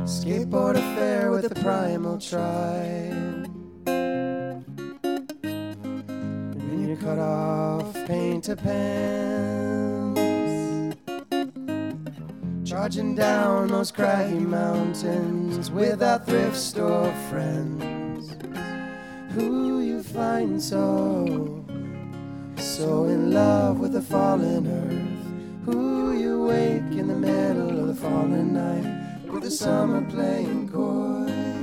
skateboard affair with the primal tribe. And you cut off painter pens, charging down those craggy mountains with our thrift store friends, who you find so in love with the fallen earth, who you wake in the middle of the fallen night with the summer playing coy.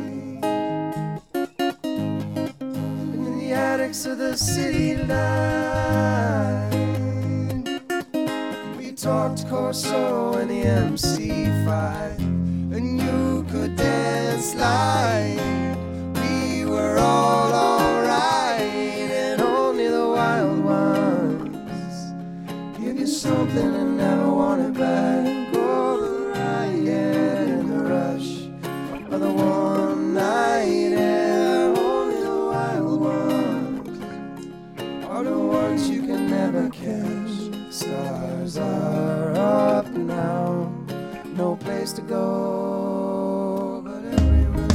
And in the attics of the city light, we talked Corso and the MC5, and you could dance like we were all alright, and only the wild ones give you something and never want it back. Oh, the riot and the rush of the warm night air. Only the wild ones are the ones you can never catch. Stars are up now, no place to go but everywhere.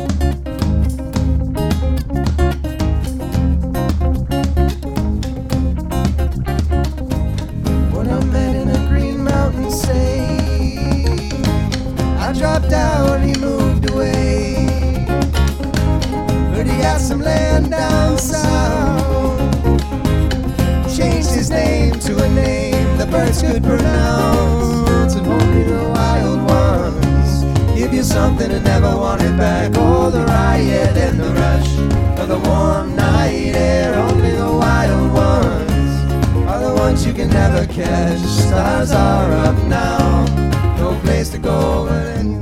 When I met in a Green Mountain state, I dropped out, he moved away. Heard he got some land down south, changed his name to a name the birds could pronounce. And only the wild ones give you something and never want it back. Oh, the riot and the rush of the warm night air. Only the wild ones are the ones you can never catch. Stars are up now, no place to go but anywhere.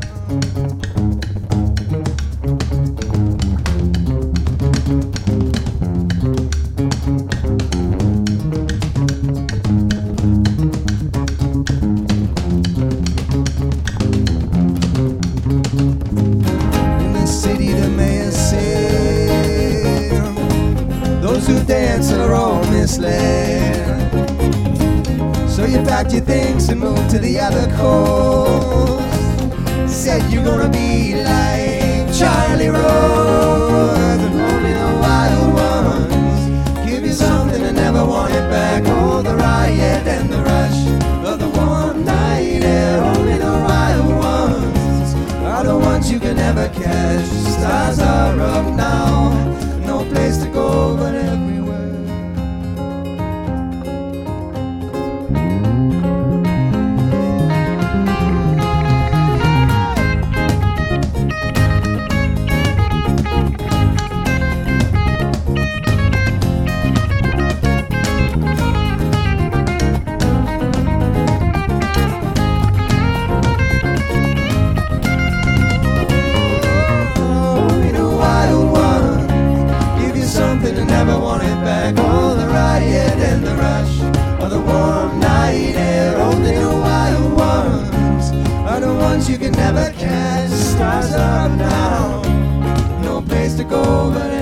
Who dance are all misled, so you packed your things and moved to the other coast. Said you're gonna be like Charlie Rose, and only the wild ones give you something and never want it back. Oh, the riot and the rush of the warm night air. Only the wild ones are the ones you can never catch. Stars are up now, no place to go but everywhere. And never want it back. Oh, the riot and the rush of the warm night air. Only the wild ones are the ones you can never catch. Stars are now, no place to go but